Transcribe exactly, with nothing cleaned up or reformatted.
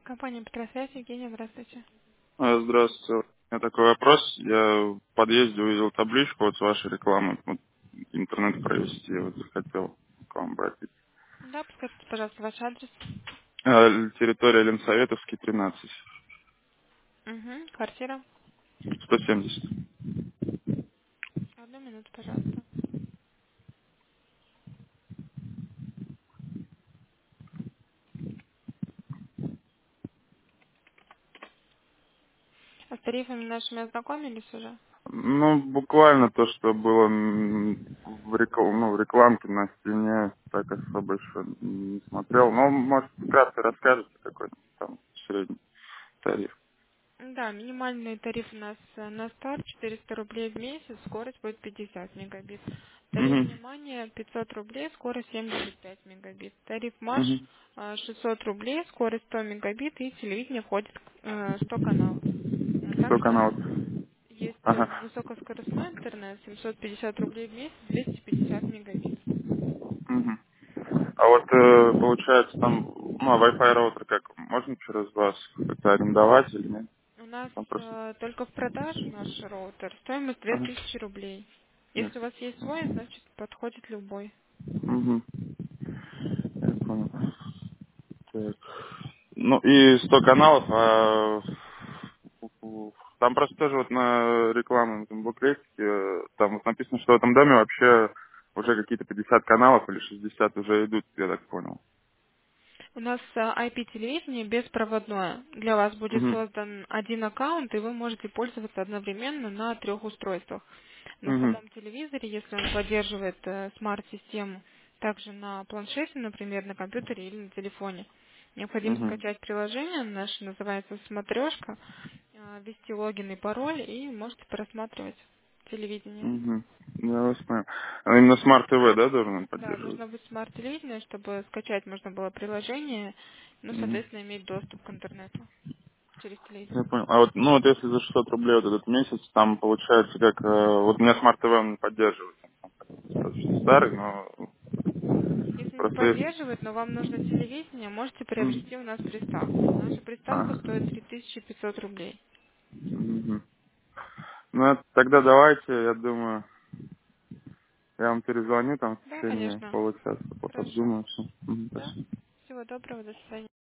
Компания Петросвязь, Евгения, здравствуйте. А, Здравствуйте. У меня такой вопрос. Я в подъезде увидел табличку вот с вашей рекламы. Вот, интернет провести. Вот хотел к вам обратиться. Да, подскажите, пожалуйста, ваш адрес. А, территория Ленсоветовский, тринадцать. Угу, квартира. сто семьдесят. Одну минуту, пожалуйста. А с тарифами нашими ознакомились уже? Ну, буквально то, что было м, в, рекл- ну, в рекламке на стене, так особо еще не смотрел. Но, может, вкратце расскажете, какой там средний тариф. Да, минимальный тариф у нас э, на старт четыреста рублей в месяц, скорость будет пятьдесят мегабит. Тариф Угу. внимания пятьсот рублей, скорость семьдесят пять мегабит. Тариф Маш Угу. э, шестьсот рублей, скорость сто мегабит и телевидение входит э, сто каналов. А сто также у нас каналов. есть э, Ага. высокоскоростной интернет, семьсот пятьдесят рублей в месяц, двести пятьдесят мегабит. Мгм. А вот э, получается там, ну, а Wi-Fi роутер как, можно через вас как-то арендовать или нет? У нас Там просто... э, только в продаже наш роутер. Стоимость две Ага. тысячи рублей. Нет. Если у вас есть свой, значит подходит любой. Угу. Я понял. Так. Ну и сто каналов, а там просто тоже вот на рекламном этом буклетике, э, там вот написано, что в этом доме вообще уже какие-то пятьдесят каналов или шестьдесят уже идут, я так понял. У нас э, ай пи-телевидение беспроводное. Для вас будет Угу. создан один аккаунт, и вы можете пользоваться одновременно на трех устройствах. На Угу. самом телевизоре, если он поддерживает э, смарт-систему, также на планшете, например, на компьютере или на телефоне. Необходимо Угу. скачать приложение, наше называется «Смотрешка», э, ввести логин и пароль, и можете просматривать телевидение. Угу. Я вас понял. А именно Smart ти ви, да, должен он Да, поддерживать? должно быть смарт-телевидение, чтобы скачать можно было приложение, ну, Мгм. соответственно, иметь доступ к интернету через телевизор. Я понял. А вот, ну вот если за шестьсот рублей вот этот месяц, там получается как, э, вот у меня Smart ти ви он не поддерживает, он достаточно старый, но Если не просто есть. поддерживает, но вам нужно телевидение, можете Мгм. приобрести у нас приставку. Наша приставка А. стоит три тысячи пятьсот рублей. Мгм. Ну это тогда давайте, я думаю, я вам перезвоню там в Да, течение конечно. получаса, вот Хорошо. обдумаю все. Да. Спасибо. Всего доброго, до свидания.